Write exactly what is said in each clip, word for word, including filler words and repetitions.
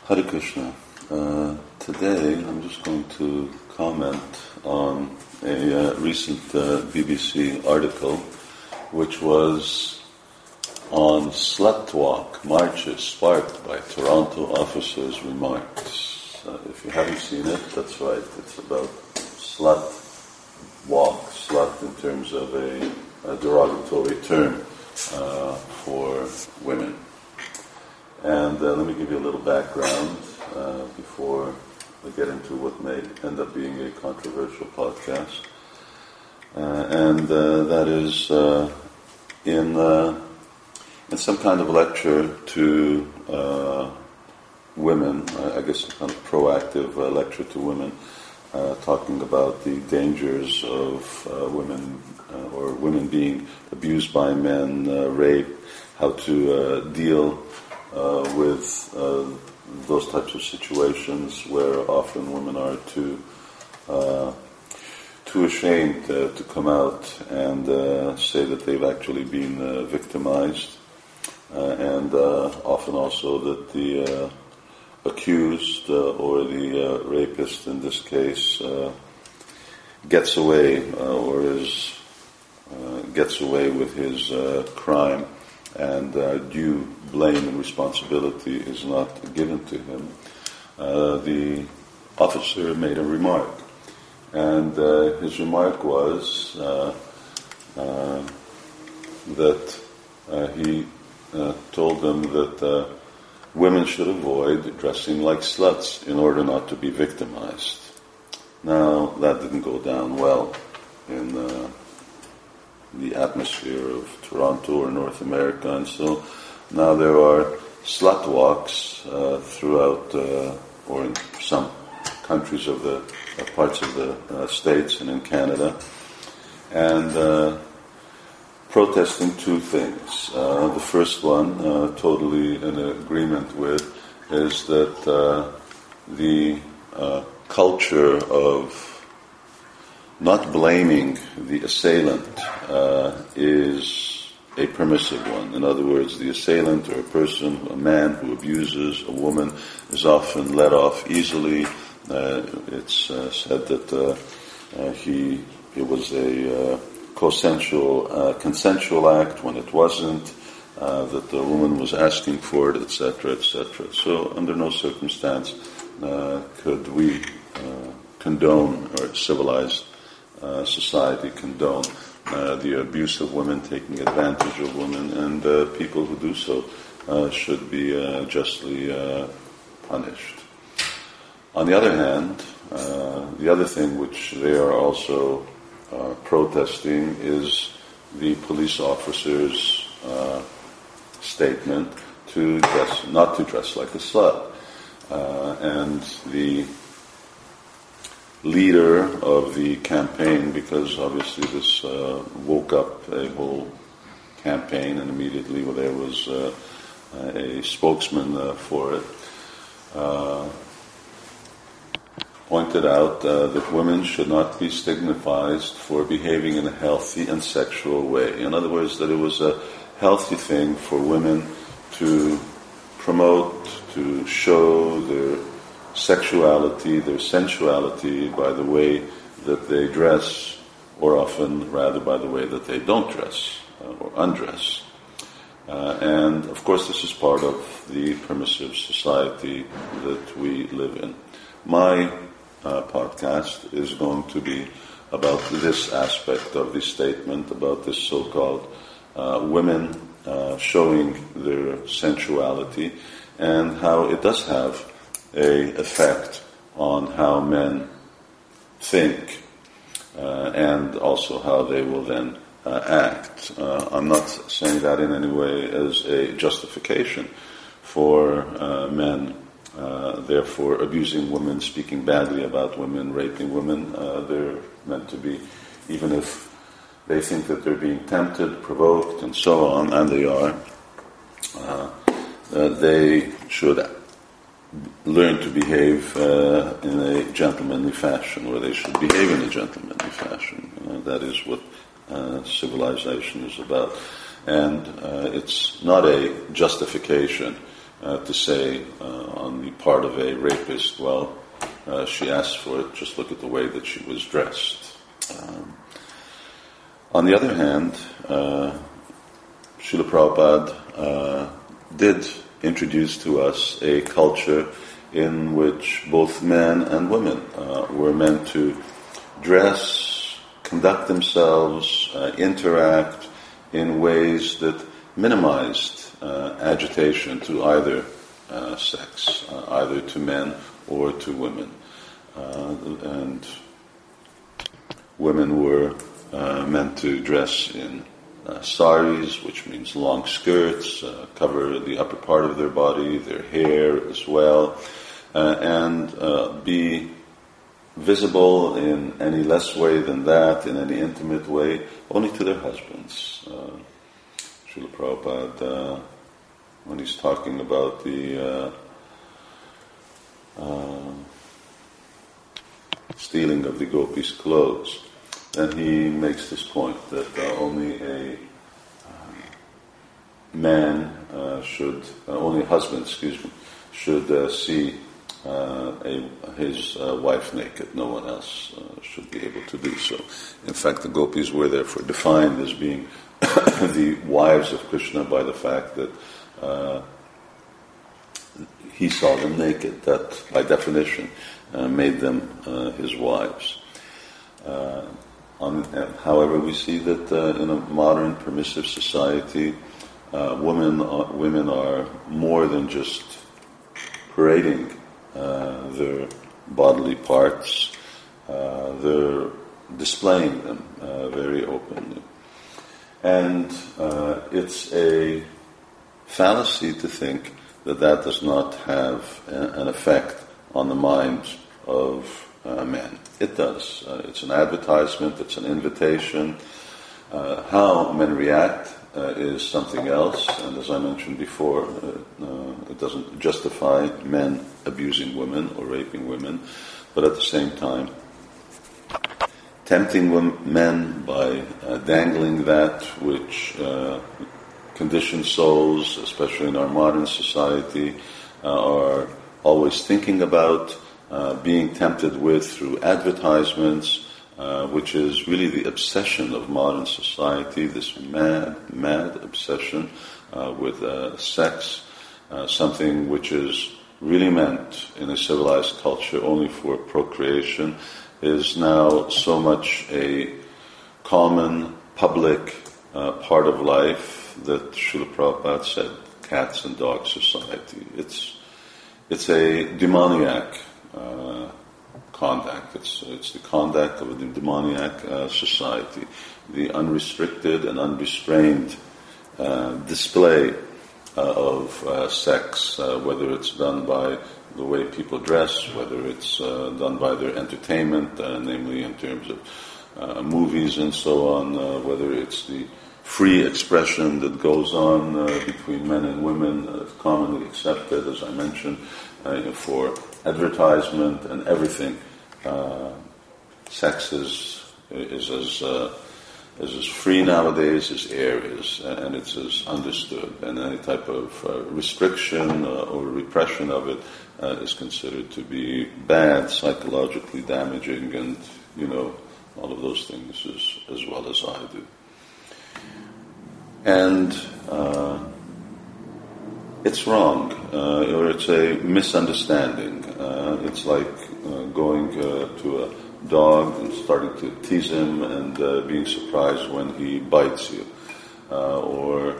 Hare Krishna. Uh, today I'm just going to comment on a uh, recent uh, B B C article which was on slut walk marches sparked by Toronto officers' remarks. Uh, if you haven't seen it, that's right. It's about slut walk, slut in terms of a, a derogatory term uh, for women. And uh, let me give you a little background uh, before we get into what may end up being a controversial podcast. Uh, and uh, that is uh, in uh, in some kind of lecture to uh, women, I guess a kind of proactive uh, lecture to women, uh, talking about the dangers of uh, women uh, or women being abused by men, uh, rape, how to uh, deal Uh, with uh, those types of situations where often women are too uh, too ashamed uh, to come out and uh, say that they've actually been uh, victimized, uh, and uh, often also that the uh, accused uh, or the uh, rapist in this case uh, gets away uh, or is uh, gets away with his uh, crime, and uh, due blame and responsibility is not given to him. Uh, the officer made a remark, and uh, his remark was uh, uh, that uh, he uh, told them that uh, women should avoid dressing like sluts in order not to be victimized. Now, that didn't go down well in uh, the atmosphere of Toronto or North America, and so now there are slut walks uh, throughout, uh, or in some countries of the uh, parts of the uh, States and in Canada, and uh, protesting two things. Uh, the first one, uh, totally in agreement with, is that uh, the uh, culture of not blaming the assailant uh, is a permissive one. In other words, the assailant or a person, a man who abuses a woman is often let off easily. Uh, it's uh, said that uh, uh, he it was a uh, consensual, uh, consensual act when it wasn't, uh, that the woman was asking for it, et cetera, et cetera. So under no circumstance uh, could we uh, condone, or civilized uh, society condone Uh, the abuse of women, taking advantage of women, and uh, people who do so uh, should be uh, justly uh, punished. On the other hand, uh, the other thing which they are also uh, protesting is the police officer's uh, statement to dress, not to dress like a slut, uh, and the leader of the campaign, because obviously this uh, woke up a whole campaign, and immediately there was uh, a spokesman uh, for it, uh, pointed out uh, that women should not be stigmatized for behaving in a healthy and sexual way. In other words, that it was a healthy thing for women to promote, to show their sexuality, their sensuality by the way that they dress, or often rather by the way that they don't dress uh, or undress. Uh, and of course this is part of the permissive society that we live in. My uh, podcast is going to be about this aspect of the statement, about this so-called uh, women uh, showing their sensuality, and how it does have a effect on how men think, uh, and also how they will then uh, act. Uh, I'm not saying that in any way as a justification for uh, men, uh, therefore abusing women, speaking badly about women, raping women. Uh, they're meant to be, even if they think that they're being tempted, provoked, and so on, and they are, uh, uh, they should learn to behave uh, in a gentlemanly fashion, or they should behave in a gentlemanly fashion. Uh, that is what uh, civilization is about. And uh, it's not a justification uh, to say uh, on the part of a rapist, well, uh, she asked for it, just look at the way that she was dressed. Um, on the other hand, uh, Srila Prabhupada uh, did introduce to us a culture in which both men and women uh, were meant to dress, conduct themselves, uh, interact in ways that minimized uh, agitation to either uh, sex, uh, either to men or to women. Uh, and women were uh, meant to dress in uh, saris, which means long skirts, uh, cover the upper part of their body, their hair as well, uh, and uh, be visible in any less way than that, in any intimate way, only to their husbands. Uh, Srila Prabhupada, uh, when he's talking about the uh, uh, stealing of the gopis' clothes, then he makes this point that uh, only a uh, man uh, should, uh, only a husband, excuse me, should uh, see uh, a, his uh, wife naked. No one else uh, should be able to do so. In fact, the gopis were therefore defined as being the wives of Krishna by the fact that uh, he saw them naked. That, by definition, uh, made them uh, his wives. Uh, on, however, we see that uh, in a modern permissive society, uh, women are, women are more than just parading uh, their bodily parts; uh, they're displaying them uh, very openly. And uh, it's a fallacy to think that that does not have a, an effect on the minds of uh, men. It does. Uh, it's an advertisement, it's an invitation. Uh, how men react uh, is something else, and as I mentioned before, uh, uh, it doesn't justify men abusing women or raping women, but at the same time, tempting men by uh, dangling that which uh, conditioned souls, especially in our modern society, uh, are always thinking about, uh, being tempted with through advertisements, uh, which is really the obsession of modern society, this mad, mad obsession uh, with uh, sex, uh, something which is really meant in a civilized culture only for procreation, is now so much a common, public uh, part of life that Srila Prabhupada said, cats and dog society. It's it's a demoniac uh, conduct. It's it's the conduct of a demoniac uh, society. The unrestricted and unrestrained uh, display uh, of uh, sex, uh, whether it's done by the way people dress, whether it's uh, done by their entertainment, uh, namely in terms of uh, movies and so on, uh, whether it's the free expression that goes on uh, between men and women, uh, commonly accepted, as I mentioned, uh, for advertisement and everything. Uh, sex is, is as uh, is as free nowadays as air is, and it's as understood, and any type of uh, restriction uh, or repression of it uh, is considered to be bad, psychologically damaging, and, you know, all of those things as, as well as I do. And uh, it's wrong, uh, or it's a misunderstanding. Uh, it's like uh, going uh, to a dog and starting to tease him and uh, being surprised when he bites you, uh, or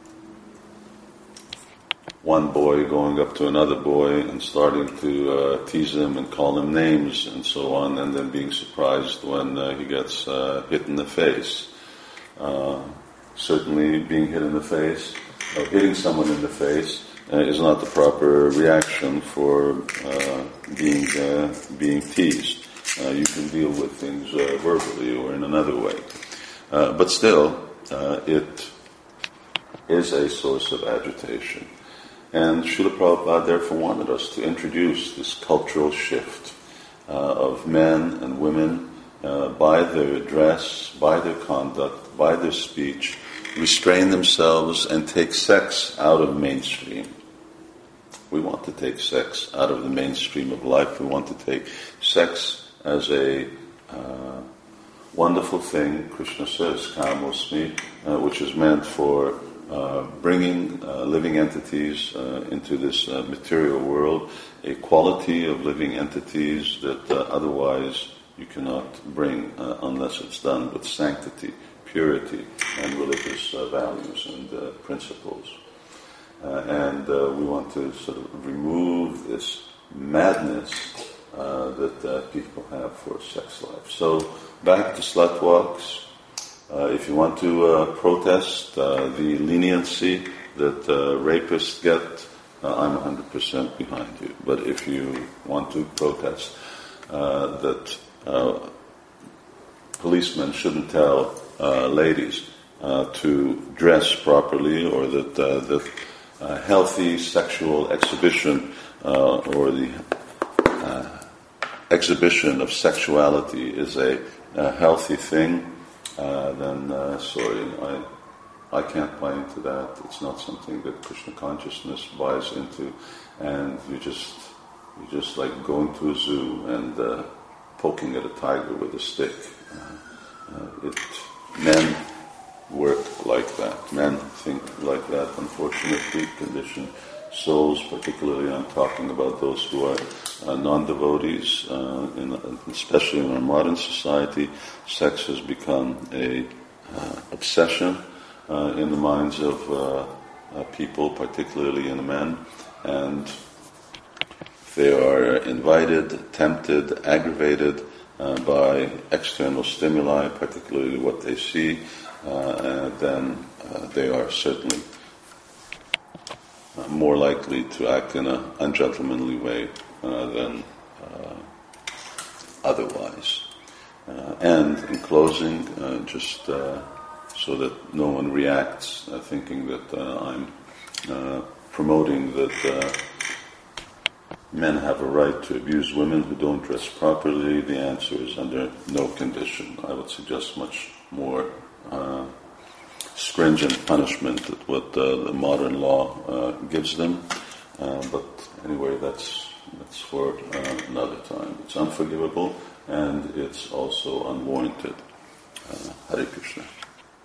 one boy going up to another boy and starting to uh, tease him and call him names and so on, and then being surprised when uh, he gets uh, hit in the face. Uh, certainly being hit in the face, or hitting someone in the face, uh, is not the proper reaction for uh, being uh, being teased. Uh, you can deal with things uh, verbally or in another way. Uh, but still, uh, it is a source of agitation. And Srila Prabhupada therefore wanted us to introduce this cultural shift uh, of men and women uh, by their dress, by their conduct, by their speech, restrain themselves and take sex out of mainstream. we want to take sex out of the mainstream of life. We want to take sex as a uh, wonderful thing, Krishna says, kamosmi, uh, which is meant for uh, bringing uh, living entities uh, into this uh, material world, a quality of living entities that uh, otherwise you cannot bring uh, unless it's done with sanctity, purity, and religious uh, values and uh, principles. Uh, and uh, we want to sort of remove this madness uh, that uh, people have for sex life. So back to slut walks. Uh, if you want to uh, protest uh, the leniency that uh, rapists get, uh, I'm one hundred percent behind you. But if you want to protest uh, that uh, policemen shouldn't tell uh, ladies uh, to dress properly, or that uh, that uh, healthy sexual exhibition uh, or the uh, exhibition of sexuality is a, a healthy thing, uh, then uh, sorry, I I can't buy into that. It's not something that Krishna consciousness buys into, and you just you just like going to a zoo and uh, poking at a tiger with a stick. Uh, uh, it men work like that. Men think like that. Unfortunately, conditioned souls, particularly I'm talking about those who are uh, non-devotees, uh, in, especially in our modern society, sex has become a uh, obsession uh, in the minds of uh, uh, people, particularly in men, and they are invited, tempted, aggravated uh, by external stimuli, particularly what they see, uh, and then uh, they are certainly uh, more likely to act in an ungentlemanly way uh, than uh, otherwise. Uh, and in closing, uh, just uh, so that no one reacts uh, thinking that uh, I'm uh, promoting that uh, men have a right to abuse women who don't dress properly, the answer is under no condition. I would suggest much more uh, stringent punishment than what uh, the modern law uh, gives them. Uh, but anyway, that's that's for uh, another time. It's unforgivable and it's also unwarranted. Uh, Hare Krishna.